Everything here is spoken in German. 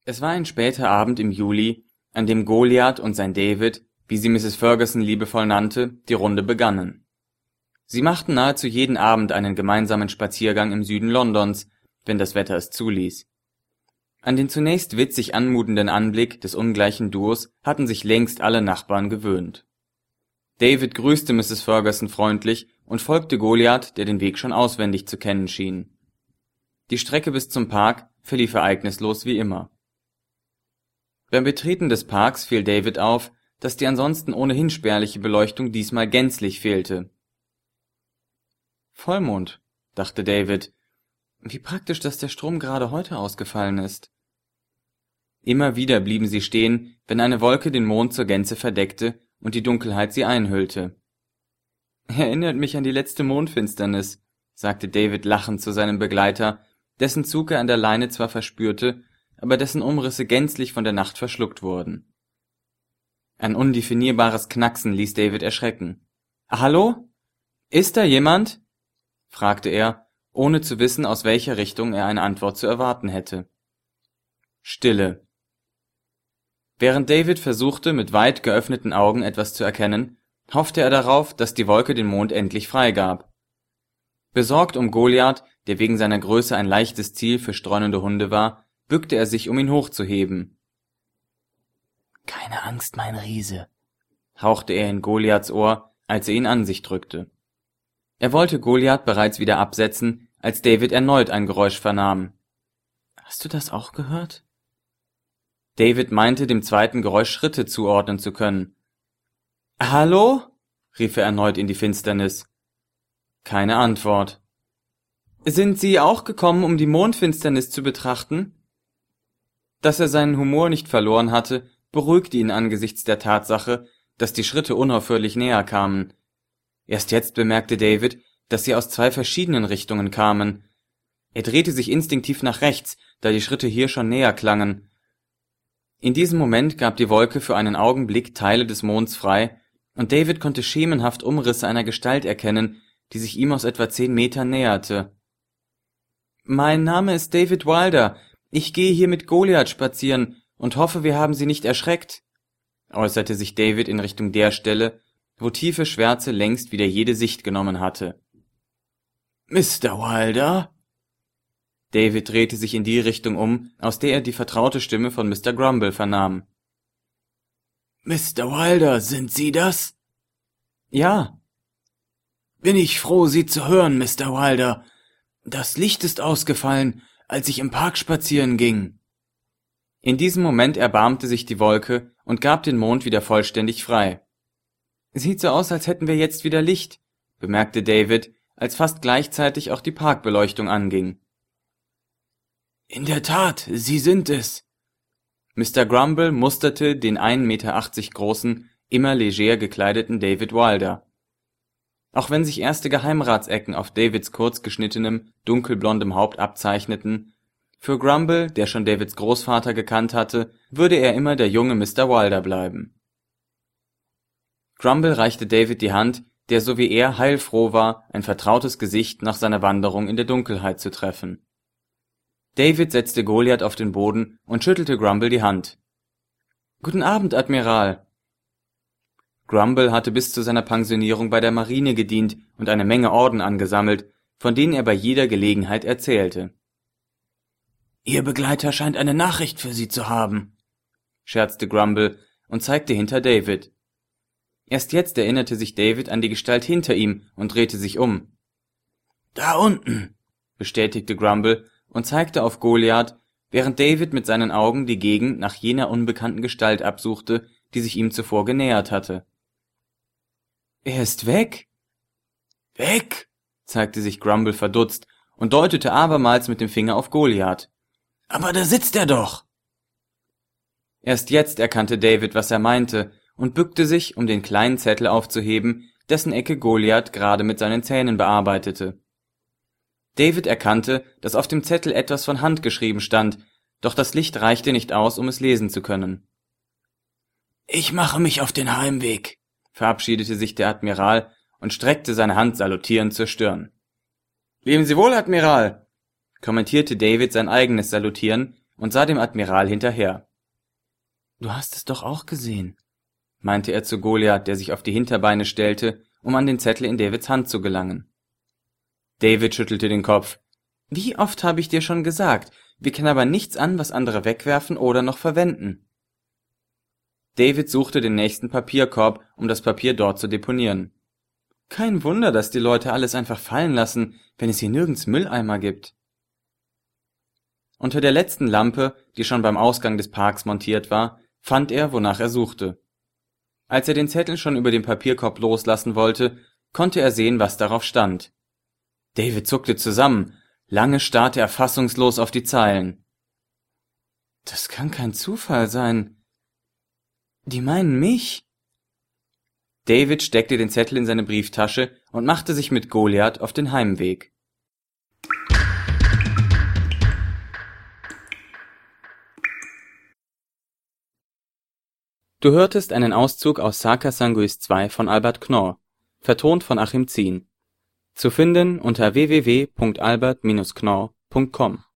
Es war ein später Abend im Juli, an dem Goliath und sein David, wie sie Mrs. Ferguson liebevoll nannte, die Runde begannen. Sie machten nahezu jeden Abend einen gemeinsamen Spaziergang im Süden Londons, wenn das Wetter es zuließ. An den zunächst witzig anmutenden Anblick des ungleichen Duos hatten sich längst alle Nachbarn gewöhnt. David grüßte Mrs. Ferguson freundlich und folgte Goliath, der den Weg schon auswendig zu kennen schien. Die Strecke bis zum Park verlief ereignislos wie immer. Beim Betreten des Parks fiel David auf, dass die ansonsten ohnehin spärliche Beleuchtung diesmal gänzlich fehlte. Vollmond, dachte David. Wie praktisch, dass der Strom gerade heute ausgefallen ist. Immer wieder blieben sie stehen, wenn eine Wolke den Mond zur Gänze verdeckte und die Dunkelheit sie einhüllte. Erinnert mich an die letzte Mondfinsternis, sagte David lachend zu seinem Begleiter, dessen Zug er an der Leine zwar verspürte, aber dessen Umrisse gänzlich von der Nacht verschluckt wurden. Ein undefinierbares Knacksen ließ David erschrecken. »Hallo? Ist da jemand?« fragte er, ohne zu wissen, aus welcher Richtung er eine Antwort zu erwarten hätte. Stille. Während David versuchte, mit weit geöffneten Augen etwas zu erkennen, hoffte er darauf, dass die Wolke den Mond endlich freigab. Besorgt um Goliath, der wegen seiner Größe ein leichtes Ziel für streunende Hunde war, bückte er sich, um ihn hochzuheben. »Keine Angst, mein Riese«, hauchte er in Goliaths Ohr, als er ihn an sich drückte. Er wollte Goliath bereits wieder absetzen, als David erneut ein Geräusch vernahm. »Hast du das auch gehört?« David meinte, dem zweiten Geräusch Schritte zuordnen zu können. »Hallo?« rief er erneut in die Finsternis. Keine Antwort. »Sind Sie auch gekommen, um die Mondfinsternis zu betrachten?« Dass er seinen Humor nicht verloren hatte, beruhigte ihn angesichts der Tatsache, dass die Schritte unaufhörlich näher kamen. Erst jetzt bemerkte David, dass sie aus zwei verschiedenen Richtungen kamen. Er drehte sich instinktiv nach rechts, da die Schritte hier schon näher klangen. In diesem Moment gab die Wolke für einen Augenblick Teile des Monds frei, und David konnte schemenhaft Umrisse einer Gestalt erkennen, die sich ihm aus etwa 10 Metern näherte. »Mein Name ist David Wilder. Ich gehe hier mit Goliath spazieren und hoffe, wir haben Sie nicht erschreckt«, äußerte sich David in Richtung der Stelle, wo tiefe Schwärze längst wieder jede Sicht genommen hatte. »Mr. Wilder?« David drehte sich in die Richtung um, aus der er die vertraute Stimme von Mr. Grumble vernahm. »Mr. Wilder, sind Sie das?« »Ja.« »Bin ich froh, Sie zu hören, Mr. Wilder. Das Licht ist ausgefallen, als ich im Park spazieren ging.« In diesem Moment erbarmte sich die Wolke und gab den Mond wieder vollständig frei. »Sieht so aus, als hätten wir jetzt wieder Licht«, bemerkte David, als fast gleichzeitig auch die Parkbeleuchtung anging. »In der Tat, Sie sind es.« Mr. Grumble musterte den 1,80 Meter großen, immer leger gekleideten David Wilder. Auch wenn sich erste Geheimratsecken auf Davids kurzgeschnittenem, dunkelblondem Haupt abzeichneten, für Grumble, der schon Davids Großvater gekannt hatte, würde er immer der junge Mr. Wilder bleiben. Grumble reichte David die Hand, der so wie er heilfroh war, ein vertrautes Gesicht nach seiner Wanderung in der Dunkelheit zu treffen. David setzte Goliath auf den Boden und schüttelte Grumble die Hand. »Guten Abend, Admiral!« Grumble hatte bis zu seiner Pensionierung bei der Marine gedient und eine Menge Orden angesammelt, von denen er bei jeder Gelegenheit erzählte. »Ihr Begleiter scheint eine Nachricht für Sie zu haben«, scherzte Grumble und zeigte hinter David. Erst jetzt erinnerte sich David an die Gestalt hinter ihm und drehte sich um. »Da unten«, bestätigte Grumble und zeigte auf Goliath, während David mit seinen Augen die Gegend nach jener unbekannten Gestalt absuchte, die sich ihm zuvor genähert hatte. »Er ist weg?« »Weg?«, zeigte sich Grumble verdutzt und deutete abermals mit dem Finger auf Goliath. »Aber da sitzt er doch!« Erst jetzt erkannte David, was er meinte, und bückte sich, um den kleinen Zettel aufzuheben, dessen Ecke Goliath gerade mit seinen Zähnen bearbeitete. David erkannte, dass auf dem Zettel etwas von Hand geschrieben stand, doch das Licht reichte nicht aus, um es lesen zu können. »Ich mache mich auf den Heimweg«, verabschiedete sich der Admiral und streckte seine Hand salutierend zur Stirn. »Leben Sie wohl, Admiral«, kommentierte David sein eigenes Salutieren, und sah dem Admiral hinterher. »Du hast es doch auch gesehen«, meinte er zu Goliath, der sich auf die Hinterbeine stellte, um an den Zettel in Davids Hand zu gelangen. David schüttelte den Kopf. »Wie oft habe ich dir schon gesagt, wir knabbern nichts an, was andere wegwerfen oder noch verwenden.« David suchte den nächsten Papierkorb, um das Papier dort zu deponieren. Kein Wunder, dass die Leute alles einfach fallen lassen, wenn es hier nirgends Mülleimer gibt. Unter der letzten Lampe, die schon beim Ausgang des Parks montiert war, fand er, wonach er suchte. Als er den Zettel schon über den Papierkorb loslassen wollte, konnte er sehen, was darauf stand. David zuckte zusammen. Lange starrte er fassungslos auf die Zeilen. »Das kann kein Zufall sein. Die meinen mich?« David steckte den Zettel in seine Brieftasche und machte sich mit Goliath auf den Heimweg. Du hörtest einen Auszug aus Saga Sanguis 2 von Albert Knorr, vertont von Achim Zien. Zu finden unter www.albert-knorr.com